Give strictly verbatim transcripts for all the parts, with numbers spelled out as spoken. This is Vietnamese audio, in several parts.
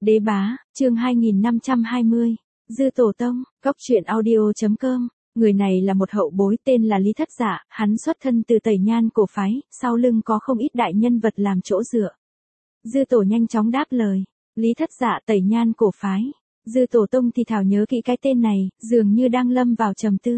Đế bá, chương hai nghìn năm trăm hai mươi. Dư Tổ Tông, góc truyện audio.com. Người này là một hậu bối tên là Lý Thất Dạ, hắn xuất thân từ Tẩy Nhan cổ phái, sau lưng có không ít đại nhân vật làm chỗ dựa. Dư Tổ nhanh chóng đáp lời. Lý Thất Dạ, Tẩy Nhan cổ phái. Dư Tổ Tông thì thào nhớ kỹ cái tên này, dường như đang lâm vào trầm tư.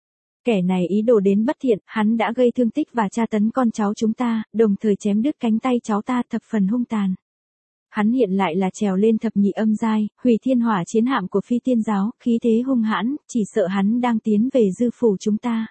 Kẻ này ý đồ đến bất thiện, hắn đã gây thương tích và tra tấn con cháu chúng ta, đồng thời chém đứt cánh tay cháu ta thập phần hung tàn. Hắn hiện lại là trèo lên thập nhị âm giai, hủy thiên hỏa chiến hạm của Phi Tiên giáo, khí thế hung hãn, chỉ sợ hắn đang tiến về Dư phủ chúng ta.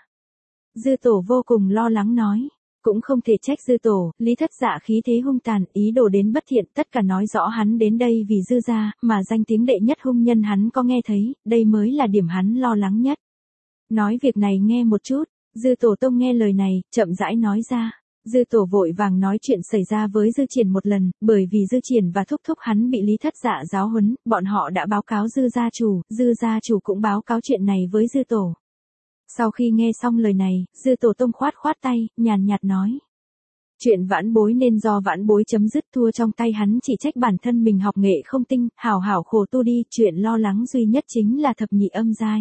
Dư Tổ vô cùng lo lắng nói, cũng không thể trách Dư Tổ, Lý Thất Dạ khí thế hung tàn, ý đồ đến bất thiện, tất cả nói rõ hắn đến đây vì Dư gia, mà danh tiếng đệ nhất hung nhân hắn có nghe thấy, đây mới là điểm hắn lo lắng nhất. Nói việc này nghe một chút, Dư Tổ Tông nghe lời này, chậm rãi nói ra. Dư Tổ vội vàng nói chuyện xảy ra với Dư Triển một lần, bởi vì Dư Triển và thúc thúc hắn bị Lý Thất Dạ giáo huấn, bọn họ đã báo cáo Dư gia chủ, Dư gia chủ cũng báo cáo chuyện này với Dư Tổ. Sau khi nghe xong lời này, Dư Tổ Tông khoát khoát tay, nhàn nhạt nói. Chuyện vãn bối nên do vãn bối chấm dứt, thua trong tay hắn chỉ trách bản thân mình học nghệ không tinh, hảo hảo khổ tu đi, chuyện lo lắng duy nhất chính là thập nhị âm giai.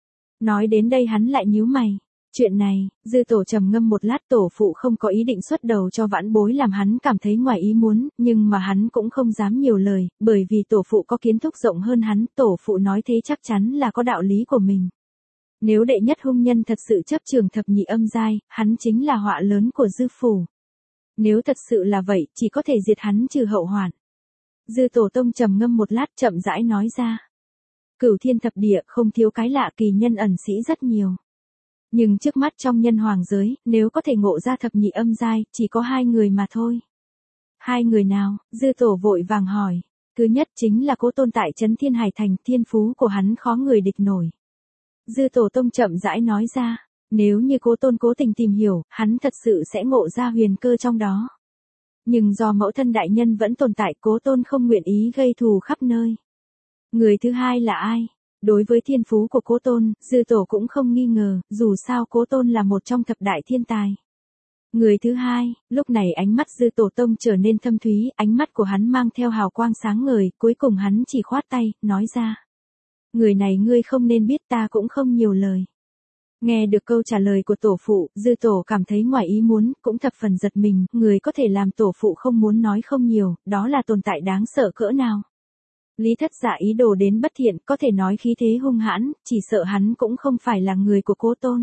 Nói đến đây hắn lại nhíu mày. Chuyện này, Dư Tổ trầm ngâm một lát, tổ phụ không có ý định xuất đầu cho vãn bối làm hắn cảm thấy ngoài ý muốn, nhưng mà hắn cũng không dám nhiều lời, bởi vì tổ phụ có kiến thức rộng hơn hắn, tổ phụ nói thế chắc chắn là có đạo lý của mình. Nếu đệ nhất hung nhân thật sự chấp trường thập nhị âm giai, hắn chính là họa lớn của Dư phủ. Nếu thật sự là vậy, chỉ có thể diệt hắn trừ hậu hoạn. Dư Tổ Tông trầm ngâm một lát, chậm rãi nói ra. Cửu thiên thập địa không thiếu cái lạ, kỳ nhân ẩn sĩ rất nhiều. Nhưng trước mắt trong nhân hoàng giới, nếu có thể ngộ ra thập nhị âm giai, chỉ có hai người mà thôi. Hai người nào? Dư Tổ vội vàng hỏi. Thứ nhất chính là Cố Tôn tại trấn Thiên Hải Thành, thiên phú của hắn khó người địch nổi. Dư Tổ Tông chậm rãi nói ra, nếu như Cố Tôn cố tình tìm hiểu, hắn thật sự sẽ ngộ ra huyền cơ trong đó. Nhưng do mẫu thân đại nhân vẫn tồn tại, Cố Tôn không nguyện ý gây thù khắp nơi. Người thứ hai là ai? Đối với thiên phú của Cố Tôn, Dư Tổ cũng không nghi ngờ, dù sao Cố Tôn là một trong thập đại thiên tài. Người thứ hai, lúc này ánh mắt Dư Tổ Tông trở nên thâm thúy, ánh mắt của hắn mang theo hào quang sáng ngời, cuối cùng hắn chỉ khoát tay, nói ra. Người này ngươi không nên biết, ta cũng không nhiều lời. Nghe được câu trả lời của tổ phụ, Dư Tổ cảm thấy ngoài ý muốn, cũng thập phần giật mình, người có thể làm tổ phụ không muốn nói không nhiều, đó là tồn tại đáng sợ cỡ nào. Lý Thất Dạ ý đồ đến bất thiện, có thể nói khí thế hung hãn, chỉ sợ hắn cũng không phải là người của Cố Tôn.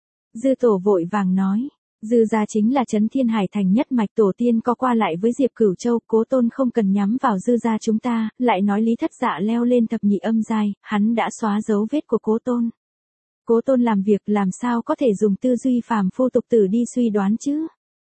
Dư Tổ vội vàng nói, Dư gia chính là trấn Thiên Hải Thành nhất mạch, tổ tiên có qua lại với Diệp Cửu Châu, Cố Tôn không cần nhắm vào Dư gia chúng ta, lại nói Lý Thất Dạ leo lên thập nhị âm giai, hắn đã xóa dấu vết của Cố Tôn. Cố Tôn làm việc làm sao có thể dùng tư duy phàm phu tục tử đi suy đoán chứ?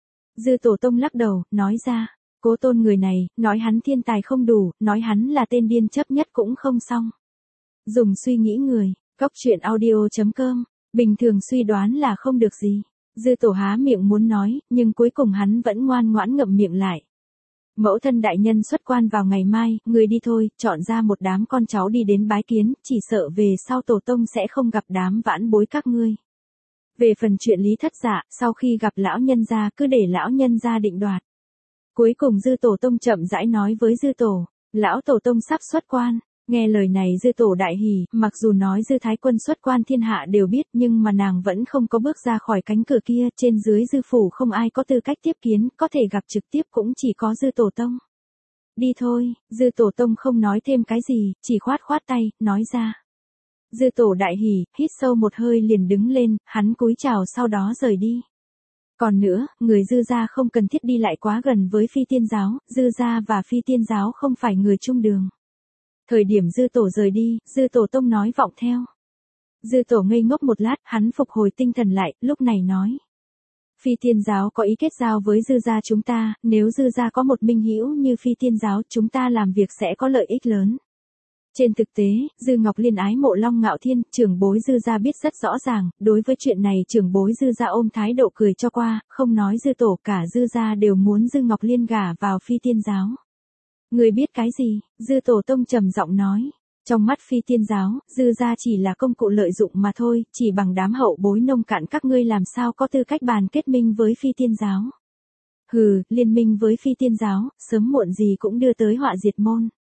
Dư Tổ Tông lắc đầu, nói ra. Cố Tôn người này, nói hắn thiên tài không đủ, nói hắn là tên điên chấp nhất cũng không xong. Dùng suy nghĩ người, góc truyện audio.com, bình thường suy đoán là không được gì. Dư Tổ há miệng muốn nói, nhưng cuối cùng hắn vẫn ngoan ngoãn ngậm miệng lại. Mẫu thân đại nhân xuất quan vào ngày mai, người đi thôi, chọn ra một đám con cháu đi đến bái kiến, chỉ sợ về sau Tổ Tông sẽ không gặp đám vãn bối các ngươi. Về phần chuyện Lý Thất Dạ, sau khi gặp lão nhân gia cứ để lão nhân gia định đoạt. Cuối cùng Dư Tổ Tông chậm rãi nói với Dư Tổ, lão Tổ Tông sắp xuất quan. Nghe lời này Dư Tổ đại hỉ, mặc dù nói Dư Thái Quân xuất quan thiên hạ đều biết, nhưng mà nàng vẫn không có bước ra khỏi cánh cửa kia, trên dưới Dư phủ không ai có tư cách tiếp kiến, có thể gặp trực tiếp cũng chỉ có Dư Tổ Tông. Đi thôi, Dư Tổ Tông không nói thêm cái gì, chỉ khoát khoát tay, nói ra. Dư Tổ đại hỉ, hít sâu một hơi liền đứng lên, hắn cúi chào sau đó rời đi. Còn nữa, người Dư gia không cần thiết đi lại quá gần với Phi Tiên giáo, Dư gia và Phi Tiên giáo không phải người chung đường. Thời điểm Dư Tổ rời đi, Dư Tổ Tông nói vọng theo. Dư Tổ ngây ngốc một lát, hắn phục hồi tinh thần lại, lúc này nói. Phi Tiên giáo có ý kết giao với Dư gia chúng ta, nếu Dư gia có một minh hữu như Phi Tiên giáo, chúng ta làm việc sẽ có lợi ích lớn. Trên thực tế, Dư Ngọc Liên ái mộ Long Ngạo Thiên, trưởng bối Dư gia biết rất rõ ràng, đối với chuyện này trưởng bối Dư gia ôm thái độ cười cho qua, không nói Dư Tổ, cả Dư gia đều muốn Dư Ngọc Liên gả vào Phi Tiên giáo. Người biết cái gì? Dư Tổ Tông trầm giọng nói. Trong mắt Phi Tiên giáo, Dư gia chỉ là công cụ lợi dụng mà thôi, chỉ bằng đám hậu bối nông cạn các ngươi làm sao có tư cách bàn kết minh với Phi Tiên giáo. Hừ, liên minh với Phi Tiên giáo, sớm muộn gì cũng đưa tới họa diệt môn.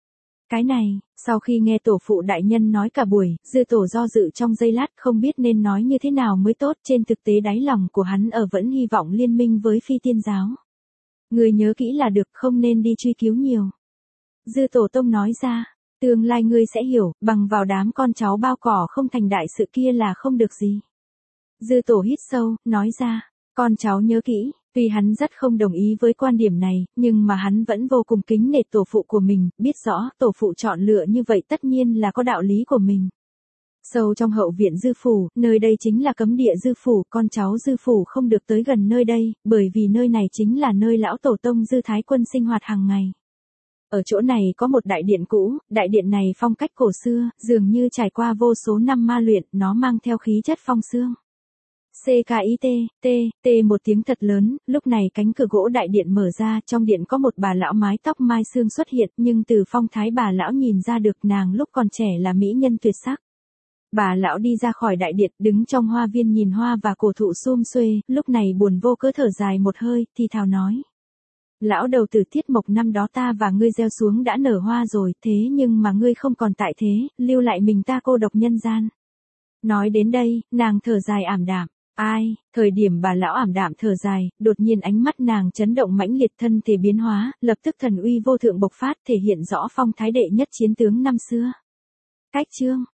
Cái này, sau khi nghe tổ phụ đại nhân nói cả buổi, dư tổ do dự trong giây lát không biết nên nói như thế nào mới tốt, trên thực tế đáy lòng của hắn ở vẫn hy vọng liên minh với phi tiên giáo. Người nhớ kỹ là được, không nên đi truy cứu nhiều. Dư tổ tông nói ra, tương lai ngươi sẽ hiểu, bằng vào đám con cháu bao cỏ không thành đại sự kia là không được gì. Dư tổ hít sâu, nói ra, con cháu nhớ kỹ. Tuy hắn rất không đồng ý với quan điểm này, nhưng mà hắn vẫn vô cùng kính nể tổ phụ của mình, biết rõ tổ phụ chọn lựa như vậy tất nhiên là có đạo lý của mình. Sâu trong hậu viện dư phủ, nơi đây chính là cấm địa dư phủ, con cháu dư phủ không được tới gần nơi đây, bởi vì nơi này chính là nơi lão tổ tông dư thái quân sinh hoạt hàng ngày. Ở chỗ này có một đại điện cũ, đại điện này phong cách cổ xưa, dường như trải qua vô số năm ma luyện, nó mang theo khí chất phong xương. xê ca i tê, T, T một tiếng thật lớn, lúc này cánh cửa gỗ đại điện mở ra, trong điện có một bà lão mái tóc mai sương xuất hiện, nhưng từ phong thái bà lão nhìn ra được nàng lúc còn trẻ là mỹ nhân tuyệt sắc. Bà lão đi ra khỏi đại điện, đứng trong hoa viên nhìn hoa và cổ thụ sum xuê, lúc này buồn vô cớ thở dài một hơi, thì thào nói. Lão đầu tử Tiết Mộc năm đó ta và ngươi gieo xuống đã nở hoa rồi, thế nhưng mà ngươi không còn tại thế, lưu lại mình ta cô độc nhân gian. Nói đến đây, nàng thở dài ảm đạm. Ai, thời điểm bà lão ảm đạm thở dài, đột nhiên ánh mắt nàng chấn động mãnh liệt, thân thể biến hóa, lập tức thần uy vô thượng bộc phát, thể hiện rõ phong thái đệ nhất chiến tướng năm xưa. Cách chương